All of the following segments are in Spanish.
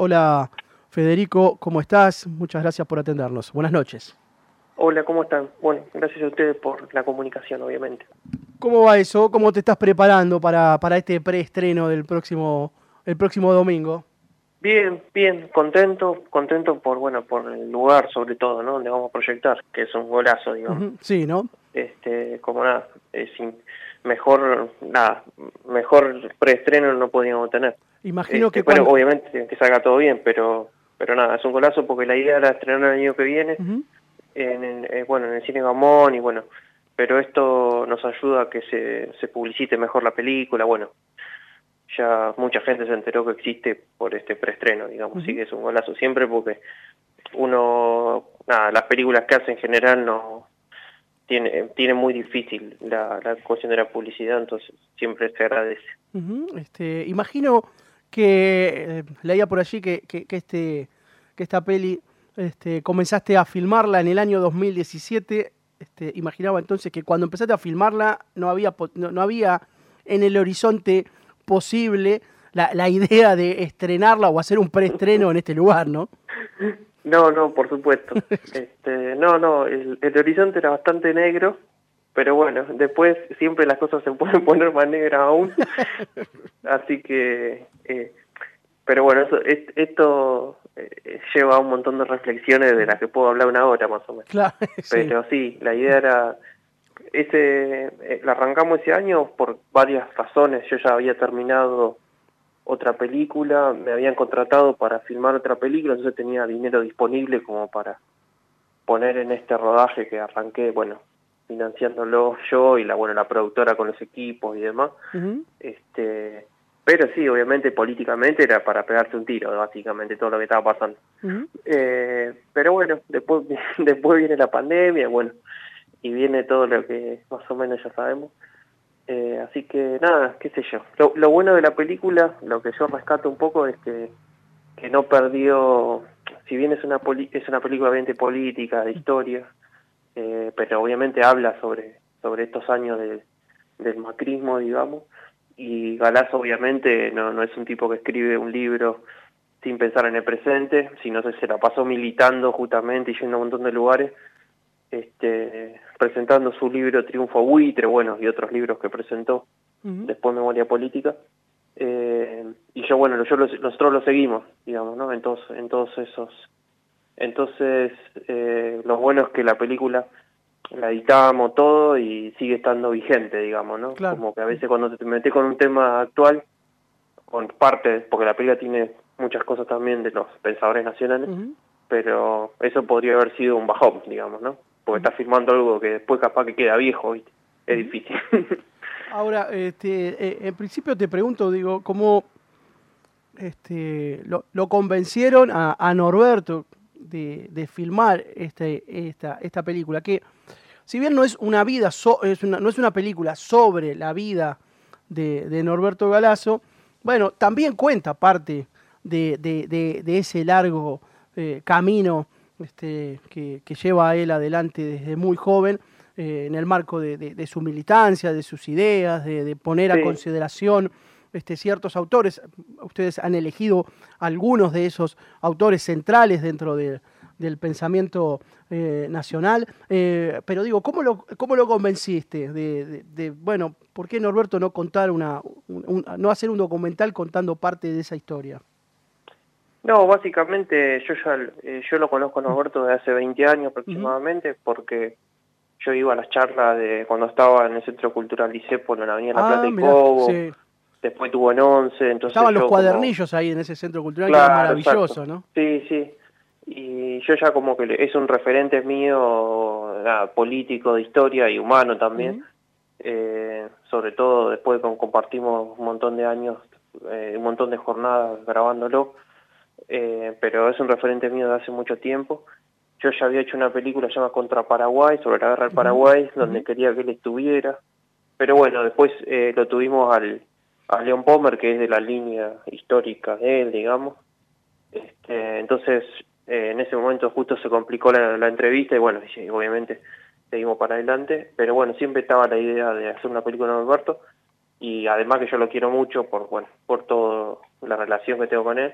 Hola Federico, ¿cómo estás? Muchas gracias por atendernos. Buenas noches. Hola, ¿cómo están? Bueno, gracias a ustedes por la comunicación, obviamente. ¿Cómo va eso? ¿Cómo te estás preparando para este preestreno el próximo domingo? Bien, bien, contento por el lugar sobre todo, ¿no? Donde vamos a proyectar, que es un golazo, digamos. Ujú, sí, ¿no? Como nada, mejor preestreno no podíamos tener. Imagino que Bueno, cuando... obviamente que salga todo bien, pero nada, es un golazo porque la idea era estrenar el año que viene, Ujú. en el Cine Gamón, y bueno, pero esto nos ayuda a que se publicite mejor la película, bueno. Ya mucha gente se enteró que existe por este preestreno, digamos, así Ujú. que es un golazo siempre porque las películas que hace en general no tiene muy difícil la cuestión de la publicidad, entonces siempre se agradece. Ujú. Imagino que leía por allí que esta peli comenzaste a filmarla en el año 2017. Imaginaba entonces que cuando empezaste a filmarla no había en el horizonte posible la idea de estrenarla o hacer un preestreno en este lugar, ¿no? No, por supuesto. El horizonte era bastante negro, pero bueno, después siempre las cosas se pueden poner más negras aún, así que pero bueno, esto lleva a un montón de reflexiones de las que puedo hablar una hora más o menos. Claro, sí. Pero sí, la idea era, la arrancamos ese año por varias razones. Yo ya había terminado otra película, me habían contratado para filmar otra película, entonces tenía dinero disponible como para poner en este rodaje que arranqué, bueno, financiándolo yo y la productora con los equipos y demás. Ujú. Este, pero sí, obviamente políticamente era para pegarse un tiro, básicamente todo lo que estaba pasando. Ujú. Pero bueno, después después viene la pandemia, bueno, y viene todo lo que más o menos ya sabemos. Así que nada, qué sé yo. Lo bueno de la película, lo que yo rescato un poco es que no perdió, si bien es una película obviamente política, de historia, pero obviamente habla sobre estos años del macrismo, digamos, y Galazo obviamente no es un tipo que escribe un libro sin pensar en el presente, sino que se la pasó militando justamente y yendo a un montón de lugares, presentando su libro Triunfo Buitre, bueno, y otros libros que presentó, Ujú. después Memoria Política, y yo, bueno, nosotros lo seguimos, digamos, ¿no? En todos esos. Entonces, lo bueno es que la película la editamos todo y sigue estando vigente, digamos, ¿no? Claro. Como que a veces cuando te metes con un tema actual, con parte, porque la película tiene muchas cosas también de los pensadores nacionales, Ujú. pero eso podría haber sido un bajón, digamos, ¿no? Porque Ujú. estás filmando algo que después capaz que queda viejo, ¿viste? Es Ujú. difícil. Ahora, en principio te pregunto, digo, ¿cómo lo convencieron a Norberto de filmar esta película? Que si bien no es una vida, no es una película sobre la vida de Norberto Galazo, bueno, también cuenta parte de ese largo camino que lleva a él adelante desde muy joven, en el marco de su militancia, de sus ideas, de poner a Sí, consideración ciertos autores. Ustedes han elegido algunos de esos autores centrales dentro del pensamiento nacional, pero digo, cómo lo convenciste bueno, ¿por qué Norberto no contar no hacer un documental contando parte de esa historia? no, básicamente yo lo conozco a Norberto desde hace 20 años Ujú. aproximadamente, porque yo iba a las charlas de cuando estaba en el Centro Cultural Disépolo en la Avenida La Plata Ah, y mirá, Cobo, sí. después tuvo en Once, entonces Estaban los yo como, cuadernillos ahí en ese centro cultural que eran claro, exacto, maravillosos, ¿no? sí, sí, y yo ya como que es un referente mío, nada, político, de historia y humano también, Ujú. sobre todo después de que compartimos un montón de años, un montón de jornadas grabándolo, pero es un referente mío de hace mucho tiempo. Yo ya había hecho una película llamada Contra Paraguay, sobre la guerra del Ujú. Paraguay, donde Ujú. quería que él estuviera. Pero bueno, después lo tuvimos a León Pomer, que es de la línea histórica de él, digamos. Entonces, en ese momento justo se complicó la entrevista y bueno, y obviamente seguimos para adelante. Pero bueno, siempre estaba la idea de hacer una película con Alberto y además que yo lo quiero mucho por toda la relación que tengo con él.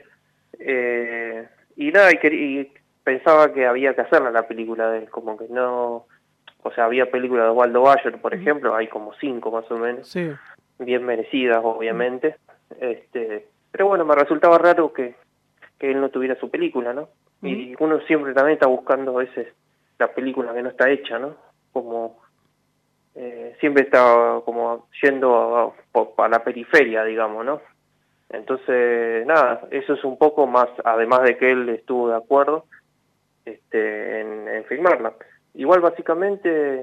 Y nada, y pensaba que había que hacerla la película de él, como que no... O sea, había películas de Osvaldo Bayer, por ejemplo, hay como 5 más o menos, Sí. bien merecidas, obviamente. Pero bueno, me resultaba raro que él no tuviera su película, ¿no? Y uno siempre también está buscando a veces la película que no está hecha, ¿no? Como siempre está como yendo a la periferia, digamos, ¿no? Entonces, nada, eso es un poco más, además de que él estuvo de acuerdo en filmarla. Igual, básicamente,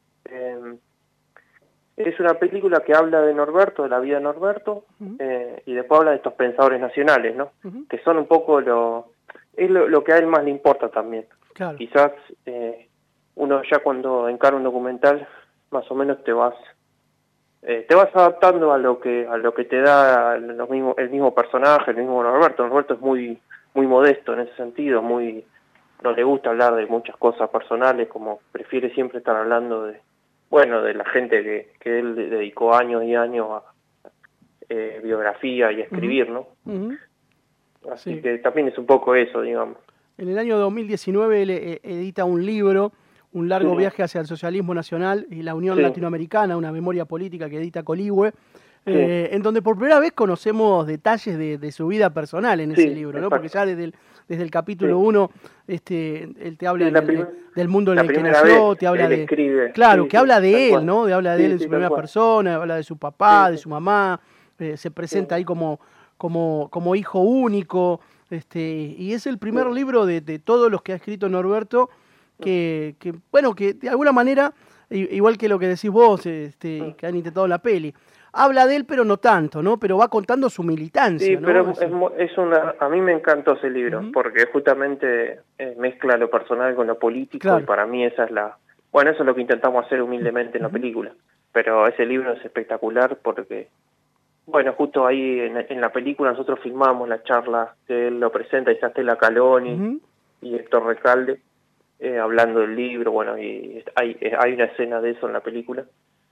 es una película que habla de Norberto, de la vida de Norberto, y después habla de estos pensadores nacionales, ¿no? Que son un poco lo que a él más le importa también. Claro. Quizás uno ya cuando encara un documental, más o menos te vas adaptando a lo que te da el mismo personaje, el mismo Norberto. Norberto es muy modesto en ese sentido, no le gusta hablar de muchas cosas personales, como prefiere siempre estar hablando de la gente que él dedicó años y años a biografía y a escribir, ¿no? Así que también es un poco eso, digamos. En el año 2019 él edita un libro, Un largo viaje hacia el socialismo nacional y la Unión Latinoamericana, una memoria política que edita Coligüe, en donde por primera vez conocemos detalles de su vida personal en ese libro, ¿no? Porque ya desde el capítulo 1 él te habla del mundo en el que nació, te habla de... Escribe, claro, que habla de él, ¿no? Habla de él en su tal primera cual. persona, habla de su papá, de su mamá, se presenta ahí como hijo único, y es el primer libro de todos los que ha escrito Norberto que de alguna manera, igual que lo que decís vos, y que han intentado en la peli, habla de él, pero no tanto, ¿no? Pero va contando su militancia, Sí, ¿no? pero a mí me encantó ese libro, porque justamente mezcla lo personal con lo político, Claro. y para mí esa es eso es lo que intentamos hacer humildemente en la película. Pero ese libro es espectacular porque, justo ahí en la película nosotros filmamos la charla que él lo presenta, y está Stella Caloni y Héctor Recalde, hablando del libro, y hay una escena de eso en la película,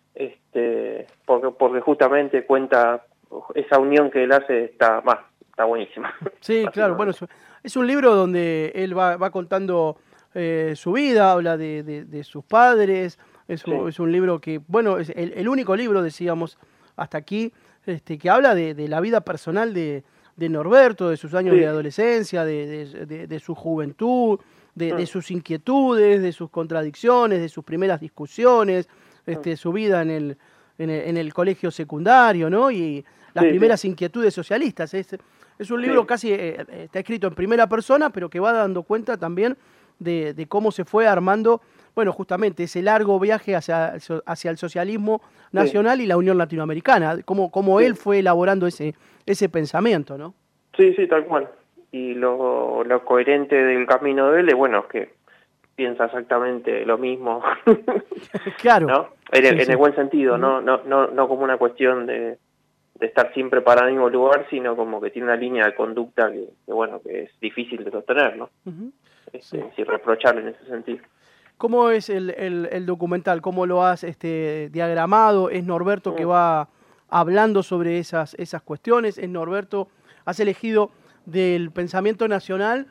porque justamente cuenta esa unión que él hace, está buenísima. Sí, claro, bueno, es un libro donde él va contando su vida, habla de sus padres, es un libro que, es el único libro, decíamos, hasta aquí, que habla de la vida personal de Norberto, de sus años de adolescencia, de su juventud, de sus inquietudes, de sus contradicciones, de sus primeras discusiones, su vida en el colegio secundario, ¿no? Y las primeras inquietudes socialistas. Es un libro casi, está escrito en primera persona, pero que va dando cuenta también de cómo se fue armando, justamente ese largo viaje hacia el socialismo nacional y la Unión Latinoamericana, cómo él fue elaborando ese pensamiento, ¿no? Sí, tal cual. Y lo coherente del camino de él es, que piensa exactamente lo mismo. Claro. ¿No? En el buen sentido, no como una cuestión de estar siempre parado en el mismo lugar, sino como que tiene una línea de conducta que es difícil de sostener, ¿no? Sin reprocharle en ese sentido. ¿Cómo es el documental? ¿Cómo lo has diagramado? ¿Es Norberto que va hablando sobre esas cuestiones? ¿Es Norberto? ¿Has elegido del pensamiento nacional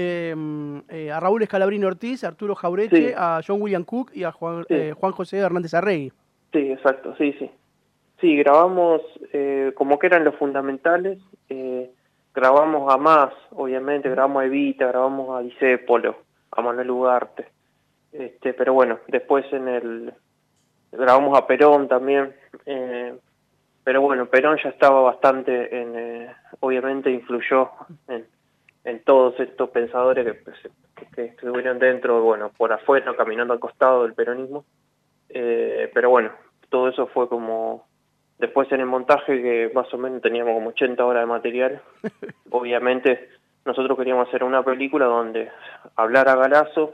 a Raúl Escalabrini Ortiz, a Arturo Jaureche, a John William Cook y a Juan José Hernández Arregui? Sí, exacto, sí. Sí, grabamos como que eran los fundamentales, grabamos a más, obviamente, grabamos a Evita, grabamos a Discépolo, a Manuel Ugarte, pero después grabamos a Perón también, pero Perón ya estaba bastante, obviamente influyó en todos estos pensadores que estuvieron dentro, por afuera, caminando al costado del peronismo, pero todo eso fue como... Después en el montaje, que más o menos teníamos como 80 horas de material, obviamente nosotros queríamos hacer una película donde hablar a Galazo,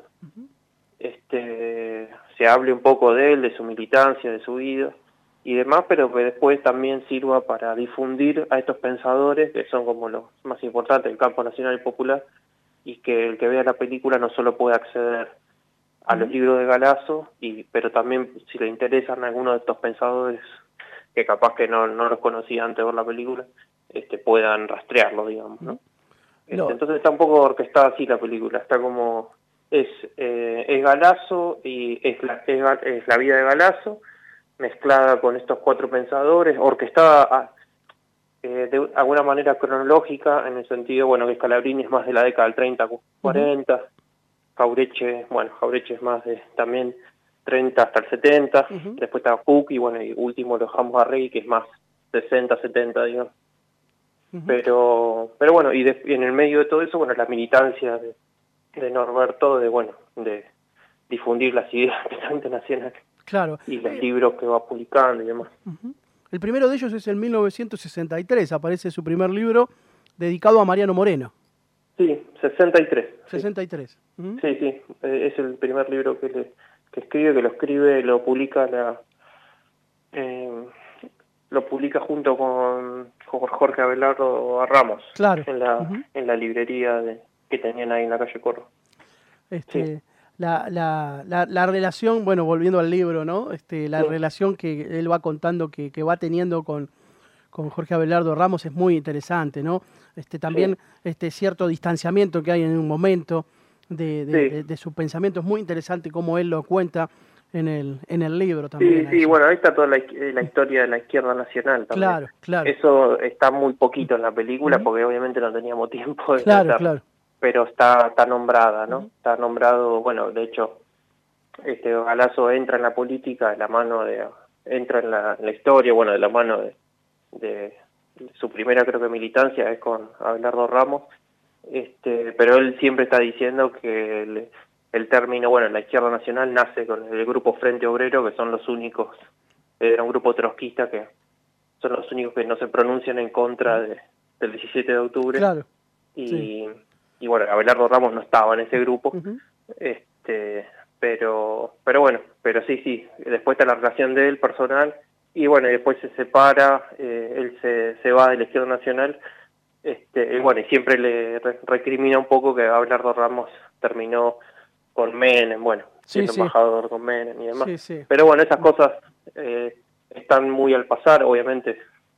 se hable un poco de él, de su militancia, de su vida y demás, pero que después también sirva para difundir a estos pensadores, que son como los más importantes del campo nacional y popular, y que el que vea la película no solo puede acceder a los libros de Galazo, pero también si le interesan algunos de estos pensadores que capaz que no los conocía antes de ver la película, puedan rastrearlo, digamos, ¿no? Entonces está un poco orquestada así la película, está como, es Galasso y es la vida de Galasso, mezclada con estos cuatro pensadores, orquestada de alguna manera cronológica, en el sentido, bueno, que Scalabrini es más de la década del 30, 40, Jauretche es más de también 30 hasta el 70, después está Cook y bueno, y último los Ramos Arregui, que es más 60, 70, digamos. Pero bueno, y en el medio de todo eso, bueno, la militancia de Norberto, de difundir las ideas especialmente nacionales. Claro. Y los libros que va publicando y demás. El primero de ellos es en 1963, aparece su primer libro dedicado a Mariano Moreno. Sí, 63. 63. Sí, es el primer libro que escribe, lo publica lo publica junto con Jorge Abelardo Ramos, claro. en la librería que tenían ahí en la calle Corro. Sí. La relación, bueno, volviendo al libro, ¿no? La relación que él va contando que va teniendo con Jorge Abelardo Ramos es muy interesante, ¿no? También cierto distanciamiento que hay en un momento de su pensamiento es muy interesante cómo él lo cuenta en el libro también. Sí, bueno, ahí está toda la historia de la izquierda nacional también. Claro. Eso está muy poquito en la película porque obviamente no teníamos tiempo de tratarlo. Claro. Pero está nombrada, ¿no? Está nombrado, bueno, de hecho, Galasso entra en la política de la mano entra en la historia, bueno, de la mano de su primera, creo que militancia es con Abelardo Ramos, pero él siempre está diciendo que el término, bueno, la izquierda nacional nace con el grupo Frente Obrero, que son los únicos, era un grupo trotskista que son los únicos que no se pronuncian en contra del 17 de octubre. Claro. Y bueno, Abelardo Ramos no estaba en ese grupo, pero sí, después está la relación de él personal, y bueno, y después se separa, él se va de la izquierda nacional, y bueno, y siempre le recrimina un poco que Abelardo Ramos terminó con Menem, bueno, siendo embajador con Menem y demás. Pero bueno, esas cosas están muy al pasar, obviamente.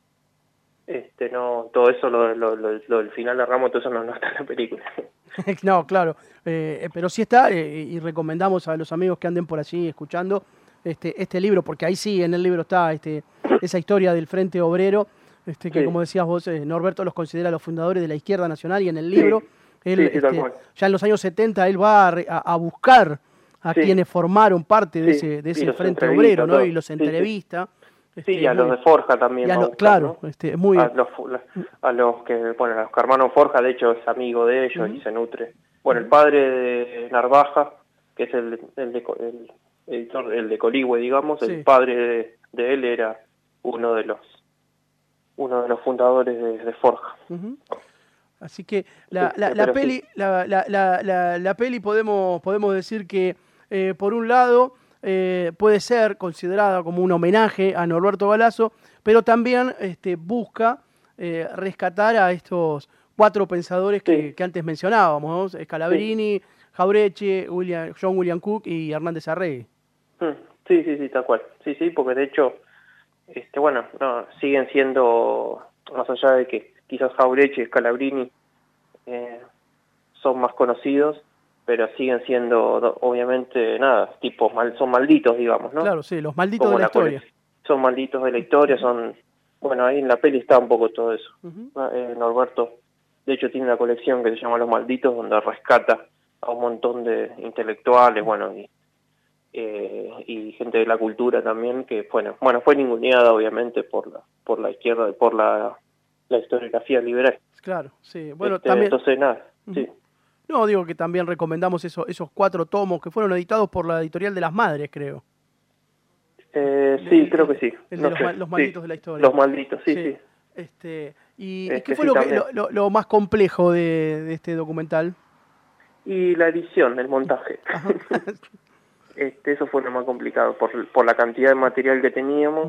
No, todo eso, lo del final de Ramos, todo eso no está en la película. No, claro, pero sí está, y recomendamos a los amigos que anden por allí escuchando este libro, porque ahí sí, en el libro está esa historia del Frente Obrero, que como decías vos, Norberto los considera los fundadores de la izquierda nacional, y en el libro, él, ya en los años 70, él va a buscar a quienes formaron parte de ese Frente Obrero, ¿no? Y los entrevista. Sí, a los de Forja también. Claro, ¿no? Muy a los que, bueno, a los hermanos Forja, de hecho, es amigo de ellos y se nutre. Bueno, el padre de Narvaja, que es el editor, el de Coligüe, digamos, el padre de él era uno de los fundadores de Forja. Así que la peli podemos decir que, por un lado, puede ser considerada como un homenaje a Norberto Galasso, pero también busca rescatar a estos cuatro pensadores que antes mencionábamos, ¿no? Scalabrini, Jauretche, John William Cook y Hernández Arregui. Sí, tal cual. Sí, porque de hecho, bueno, no, siguen siendo, más allá de que quizás Jauretche y Scalabrini son más conocidos, pero siguen siendo, obviamente, son malditos, digamos, ¿no? Claro, sí, los malditos de la historia. Son malditos de la historia, bueno, ahí en la peli está un poco todo eso. Norberto, de hecho, tiene una colección que se llama Los Malditos, donde rescata a un montón de intelectuales, bueno, y gente de la cultura también, que, bueno, fue ninguneada, obviamente, por la izquierda, por la historiografía liberal. Claro, sí. Bueno, también... Entonces, nada, sí. No, digo que también recomendamos esos 4 tomos que fueron editados por la editorial de las Madres, creo. Creo que sí. Los malditos de la historia. Los malditos, sí. ¿Y qué fue lo más complejo de este documental? Y la edición, el montaje. Eso fue lo más complicado, por la cantidad de material que teníamos,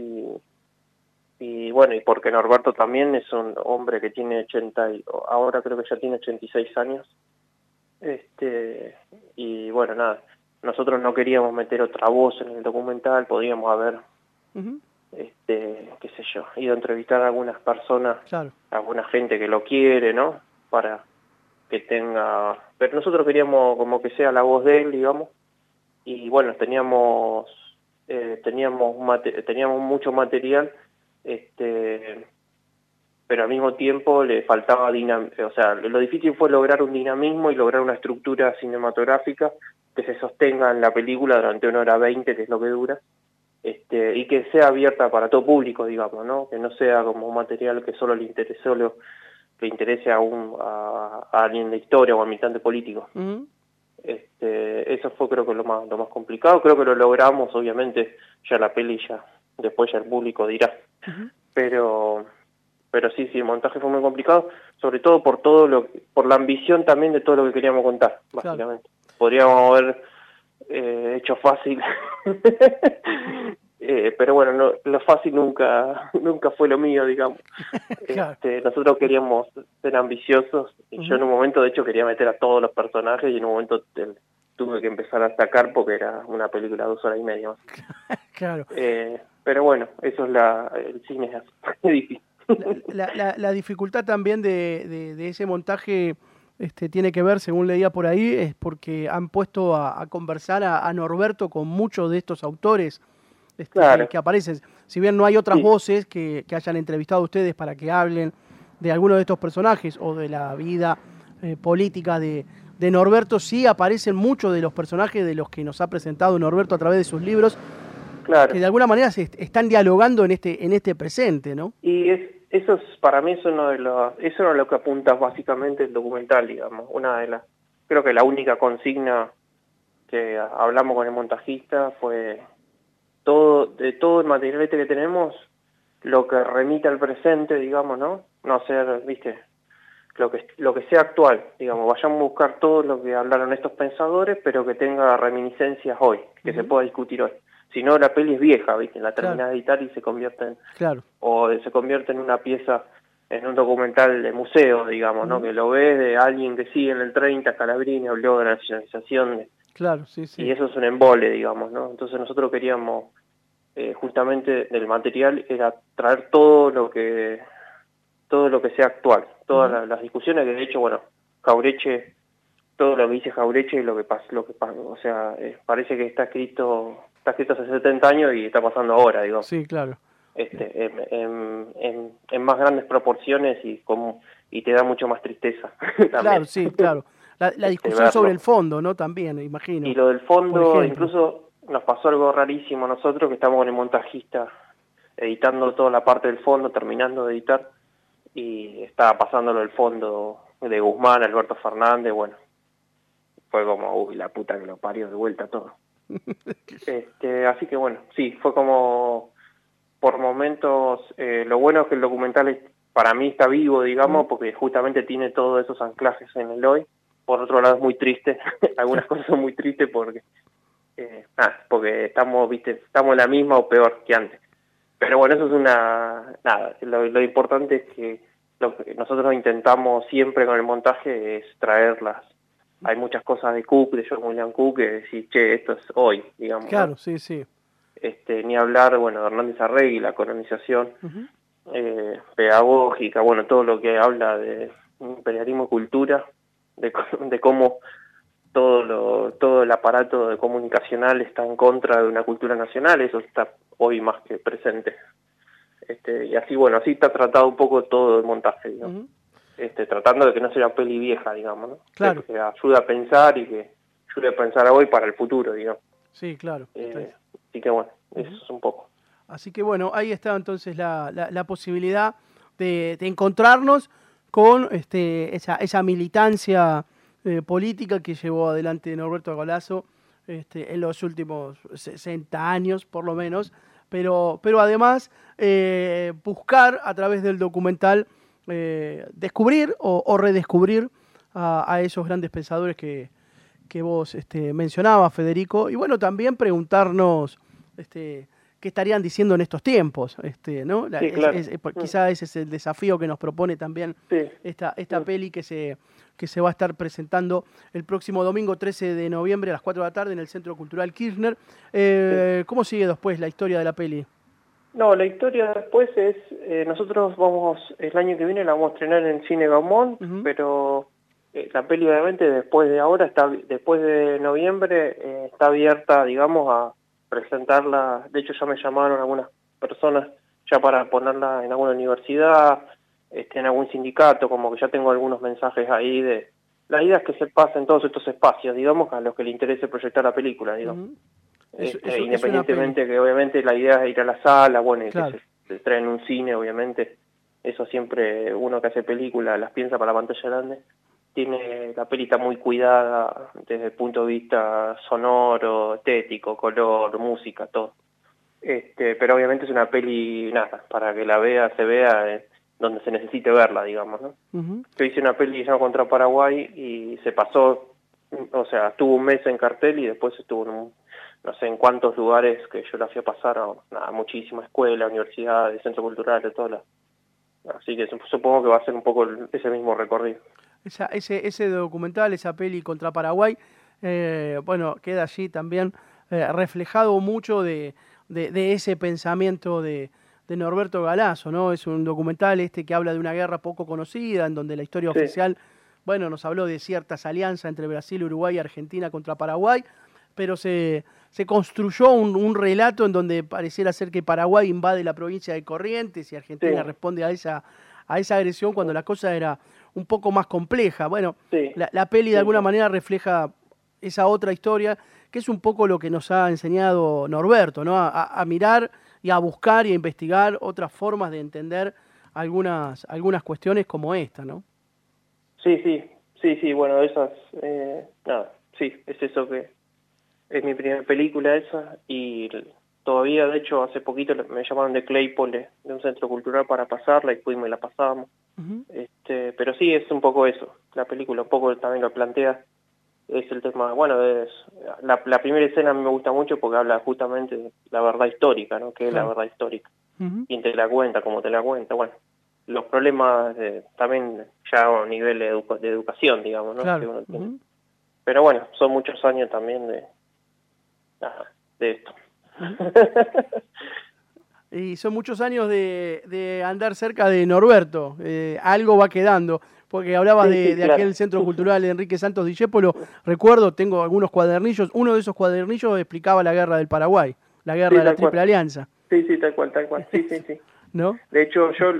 y bueno, y porque Norberto también es un hombre que tiene ahora creo que ya tiene 86 años, y bueno, nada, nosotros no queríamos meter otra voz en el documental, podíamos haber, qué sé yo, ido a entrevistar a algunas personas, alguna gente que lo quiere, ¿no? para que tenga... Pero nosotros queríamos como que sea la voz de él, digamos, y bueno, teníamos mucho material, pero al mismo tiempo le faltaba o sea, lo difícil fue lograr un dinamismo y lograr una estructura cinematográfica que se sostenga en la película durante 1 hora 20, que es lo que dura, y que sea abierta para todo público, digamos, ¿no? Que no sea como un material que solo le interese a alguien de historia o a militante político. Ujú. Eso fue creo que lo más complicado. Creo que lo logramos, obviamente ya la peli después ya el público dirá. Ujú. Pero sí, el montaje fue muy complicado, sobre todo por la ambición también de todo lo que queríamos contar, Claro. básicamente. Podríamos haber hecho fácil, pero bueno, lo fácil nunca fue lo mío, digamos. Claro. Nosotros queríamos ser ambiciosos y yo Ujú. en un momento de hecho quería meter a todos los personajes y en un momento tuve que empezar a sacar porque era una película de 2 horas y media más. Claro. Pero bueno, eso es el cine es así, es difícil. La dificultad también de ese montaje tiene que ver, según leía por ahí, es porque han puesto a conversar a Norberto con muchos de estos autores Claro, que aparecen. Si bien no hay otras sí, voces que hayan entrevistado a ustedes para que hablen de alguno de estos personajes o de la vida política de Norberto, sí aparecen muchos de los personajes de los que nos ha presentado Norberto a través de sus libros, que claro. de alguna manera están dialogando en este presente, ¿no? Y eso para mí es eso es lo que apunta básicamente el documental, digamos. Creo que la única consigna que hablamos con el montajista fue de todo el material que tenemos, lo que remite al presente, digamos, ¿no? No ser, viste, lo que sea actual, digamos, vayamos a buscar todo lo que hablaron estos pensadores, pero que tenga reminiscencias hoy, que se pueda discutir hoy. Si no, la peli es vieja, viste, la terminás de editar y se convierte en una pieza, en un documental de museo, digamos, ¿no? Que lo ves de alguien que sigue en el 30, Scalabrini habló de la nacionalización, Claro, sí, y sí. eso es un embole, digamos, ¿no? Entonces nosotros queríamos, justamente del material, era traer todo lo que sea actual, todas las discusiones que de hecho, bueno, Jaureche, todo lo que dice Jaureche y o sea, parece que está escrito hace 70 años y está pasando ahora, digo, Sí, claro. en más grandes proporciones y te da mucho más tristeza Claro, también, sí, claro. La discusión sobre el verlo. fondo, ¿no? También, Y imagino. lo del Por fondo, ejemplo. incluso nos pasó algo rarísimo a nosotros, que estamos con el montajista editando toda la parte del fondo, terminando de editar, y estaba pasándolo el fondo de Guzmán, Alberto Fernández, bueno, fue como, uy, la puta que lo parió, de vuelta todo. Así que bueno, sí, fue como, por momentos, lo bueno es que el documental para mí está vivo, digamos, porque justamente tiene todos esos anclajes en el hoy. Por otro lado es muy triste, algunas cosas son muy tristes porque estamos en la misma o peor que antes. Pero bueno, eso es nada, lo importante es que lo que nosotros intentamos siempre con el montaje es traerlas. Hay muchas cosas de Cook, de John William Cook, que decís, che, esto es hoy, digamos, ¿no? Claro, sí, sí. Ni hablar, bueno, de Hernández Arregui, la colonización Ujú. pedagógica, bueno, todo lo que habla de imperialismo y cultura, de cómo todo el aparato comunicacional está en contra de una cultura nacional, eso está hoy más que presente. Y así, bueno, así está tratado un poco todo el montaje, digamos. Ujú. Tratando de que no sea una peli vieja, digamos, ¿no? Claro, Que ayude a pensar y que ayude a pensar hoy para el futuro, digamos. sí, claro. Así que bueno, eso Ujú. es un poco. Así que bueno, ahí está entonces la posibilidad de encontrarnos con esa militancia política que llevó adelante Norberto Galazo en los últimos 60 años, por lo menos, pero además buscar a través del documental descubrir o redescubrir a esos grandes pensadores que vos mencionabas, Federico, y bueno, también preguntarnos qué estarían diciendo en estos tiempos, ¿no? Sí, claro. Quizá ese es el desafío que nos propone también Sí. esta peli que se va a estar presentando el próximo domingo 13 de noviembre a las 4 de la tarde en el Centro Cultural Kirchner. Sí. ¿Cómo sigue después la historia de la peli? No, la historia después es, nosotros vamos, el año que viene la vamos a estrenar en Cine Gaumont, pero la peli obviamente después de ahora, después de noviembre, está abierta, digamos, a presentarla. De hecho ya me llamaron algunas personas ya para ponerla en alguna universidad, en algún sindicato, como que ya tengo algunos mensajes ahí de... La idea es que se pasen todos estos espacios, digamos, a los que le interese proyectar la película, digamos. Independientemente que obviamente la idea es ir a la sala, bueno, y claro, que se trae en un cine, obviamente, eso siempre uno que hace películas las piensa para la pantalla grande, tiene la peli está muy cuidada desde el punto de vista sonoro, estético, color, música, todo. Pero obviamente es una peli, nada, para que la se vea donde se necesite verla, digamos, ¿no? Yo hice una peli que se llama Contra Paraguay y se pasó, o sea, estuvo un mes en cartel y después estuvo en no sé en cuántos lugares que yo la fui a pasar, nada, muchísimas escuelas, universidades, centros culturales, todo así que supongo que va a ser un poco ese mismo recorrido. Ese documental, esa peli Contra Paraguay, bueno, queda allí también reflejado mucho de ese pensamiento de Norberto Galazo, ¿no? Es un documental que habla de una guerra poco conocida, en donde la historia oficial, bueno, nos habló de ciertas alianzas entre Brasil, Uruguay y Argentina contra Paraguay, pero se construyó un relato en donde pareciera ser que Paraguay invade la provincia de Corrientes y Argentina responde a esa agresión cuando la cosa era un poco más compleja. Bueno, la peli de alguna manera refleja esa otra historia, que es un poco lo que nos ha enseñado Norberto, ¿no? A mirar y a buscar y a investigar otras formas de entender algunas cuestiones como esta, ¿no? Sí, bueno, esas, nada, sí, es eso que es mi primera película esa, y todavía, de hecho, hace poquito me llamaron de Claypole, de un centro cultural para pasarla, y fuimos y la pasábamos. Pero sí, es un poco eso, la película un poco también lo plantea, es el tema, bueno, la primera escena a mí me gusta mucho porque habla justamente de la verdad histórica, ¿no? Que es la verdad histórica. Quién te la cuenta, cómo te la cuenta, bueno, los problemas también ya a nivel de educación, digamos, ¿no? Claro. Que uno tiene. Pero bueno, son muchos años también de esto. Y son muchos años de andar cerca de Norberto, algo va quedando, porque hablabas de claro. aquel centro cultural de Enrique Santos Discépolo, recuerdo, tengo algunos cuadernillos, uno de esos cuadernillos explicaba la guerra del Paraguay, la guerra de la Triple Alianza. Sí, tal cual, sí. ¿No? De hecho, yo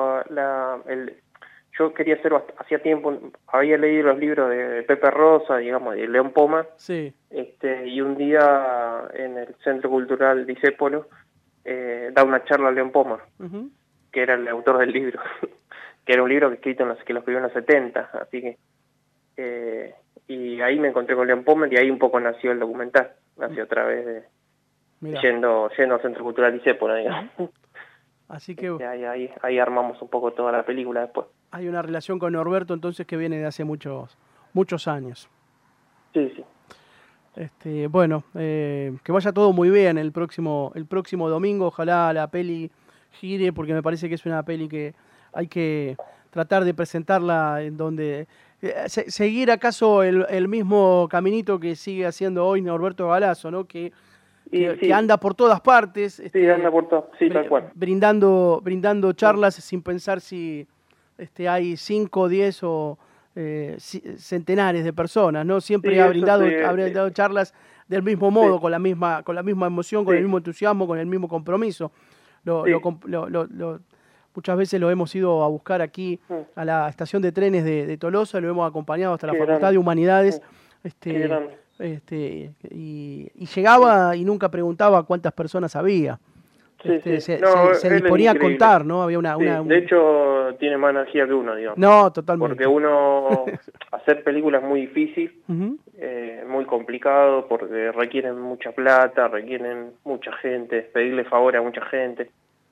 yo quería hacer, hacía tiempo, había leído los libros de Pepe Rosa, digamos, de León Poma, y un día en el Centro Cultural Discépolo da una charla a León Poma, que era el autor del libro, que era un libro que lo escribió en los 70, así que, y ahí me encontré con León Poma y ahí un poco nació el documental, nació a través de yendo al Centro Cultural Discépolo, digamos. Así que ahí armamos un poco toda la película después. Hay una relación con Norberto entonces que viene de hace muchos años. Sí. Bueno, que vaya todo muy bien el próximo domingo. Ojalá la peli gire, porque me parece que es una peli que hay que tratar de presentarla en donde... seguir acaso el mismo caminito que sigue haciendo hoy Norberto Galazo, ¿no? Que anda por todas partes. Anda por todas, tal cual. Brindando charlas sin pensar si hay 5, 10 o centenares de personas, ¿no? Siempre ha brindado charlas del mismo modo, con la misma emoción, con el mismo entusiasmo, con el mismo compromiso. Muchas veces lo hemos ido a buscar aquí a la estación de trenes de Tolosa, lo hemos acompañado hasta la Facultad de Humanidades. Y llegaba y nunca preguntaba cuántas personas había. Se disponía a contar, ¿no? Había De hecho, tiene más energía que uno, digamos. No, totalmente. Porque hacer películas es muy difícil, muy complicado, porque requieren mucha plata, requieren mucha gente, pedirle favor a mucha gente.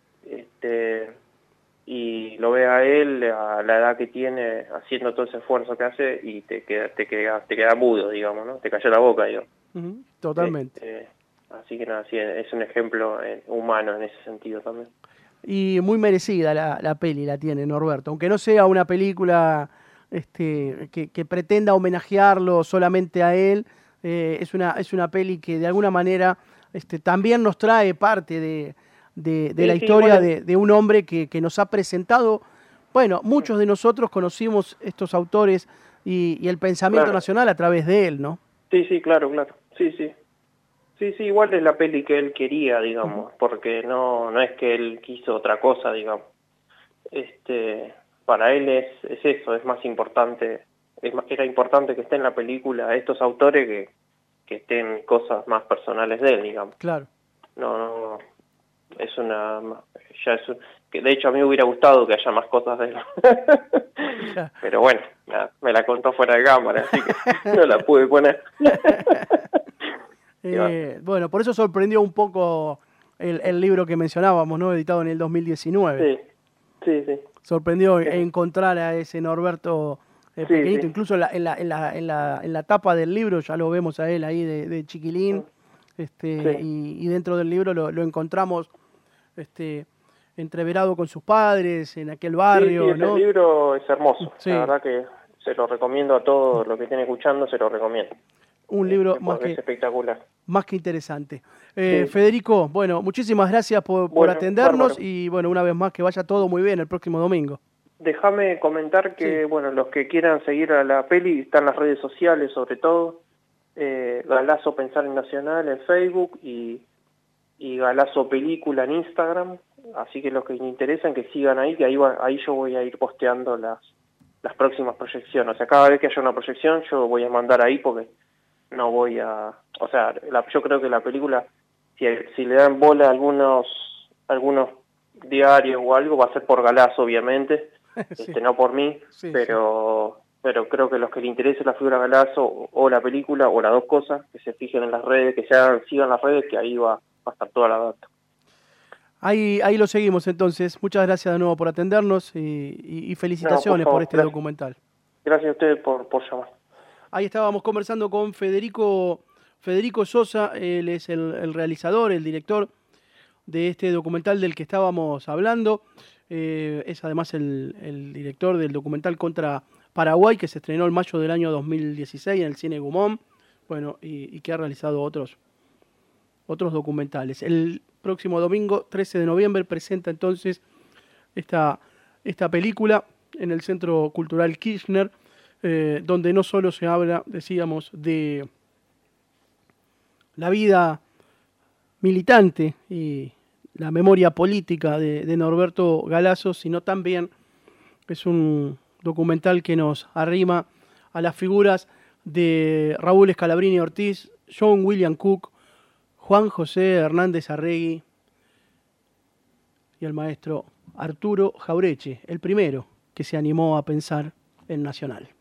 Y lo ve a él, a la edad que tiene, haciendo todo ese esfuerzo que hace, y te queda mudo, digamos, ¿no? Te calla la boca, digamos. Totalmente. Así que nada, sí, es un ejemplo humano en ese sentido también. Y muy merecida la peli la tiene Norberto, aunque no sea una película que pretenda homenajearlo solamente a él, es una peli que de alguna manera también nos trae parte de la Sí, sí, historia igual de un hombre que nos ha presentado. Bueno, muchos de nosotros conocimos estos autores y el pensamiento claro. nacional a través de él, ¿no? Sí, sí, claro, claro. Sí, sí. Sí, sí, igual es la peli que él quería, Ujú. digamos, porque no es que él quiso otra cosa, digamos. Para él es eso, es más importante, era importante que esté en la película estos autores que estén cosas más personales de él, digamos. Claro. No, es una, ya es que de hecho a mí me hubiera gustado que haya más cosas de él. Ya. Pero bueno, nada, me la contó fuera de cámara, así que no la pude poner. Y bueno, Bueno, por eso sorprendió un poco el libro que mencionábamos, ¿no? Editado en el 2019. sí, sí, sí, Sorprendió eh, encontrar a ese Norberto sí, pequeñito. sí. Incluso en la tapa del libro ya lo vemos a él ahí de chiquilín. Mm, sí. Y dentro del libro lo encontramos entreverado con sus padres en aquel Sí, sí, barrio, ese ¿no? libro es hermoso. La Sí, verdad que se lo recomiendo a todos los que estén escuchando, se lo recomiendo. un libro Porque es espectacular. más que interesante. Sí. Federico, bueno, muchísimas gracias por Bueno, atendernos bárbaro. y bueno, una vez más que vaya todo muy bien el próximo domingo. Déjame comentar Sí, que, bueno, los que quieran seguir a la peli están las redes sociales, sobre todo. Galazo Pensar en Nacional en Facebook y Galazo Película en Instagram. Así que los que les interesan que sigan ahí, que ahí yo voy a ir posteando las próximas proyecciones. O sea, cada vez que haya una proyección yo voy a mandar ahí porque no voy a... O sea, yo creo que la película, si le dan bola a algunos diarios o algo, va a ser por Galazo, obviamente, sí, no por mí, sí, sí. pero creo que los que le interese la figura Galazo o la película, o las dos cosas, que se fijen en las redes, sigan las redes, que ahí va a estar toda la data. Ahí lo seguimos entonces. Muchas gracias de nuevo por atendernos y No, por felicitaciones por favor, este documental. gracias a ustedes por llamar. Ahí estábamos conversando con Federico Sosa, él es el realizador, el director de este documental del que estábamos hablando. Es además el director del documental contra Paraguay, que se estrenó en mayo del año 2016 en el Cine Gumón, bueno, y que ha realizado otros documentales. El próximo domingo, 13 de noviembre, presenta entonces esta, esta película en el Centro Cultural Kirchner, donde no solo se habla, decíamos, de la vida militante y la memoria política de Norberto Galazo, sino también es un documental que nos arrima a las figuras de Raúl Scalabrini Ortiz, John William Cook, Juan José Hernández Arregui y el maestro Arturo Jaureche, el primero que se animó a pensar en Nacional.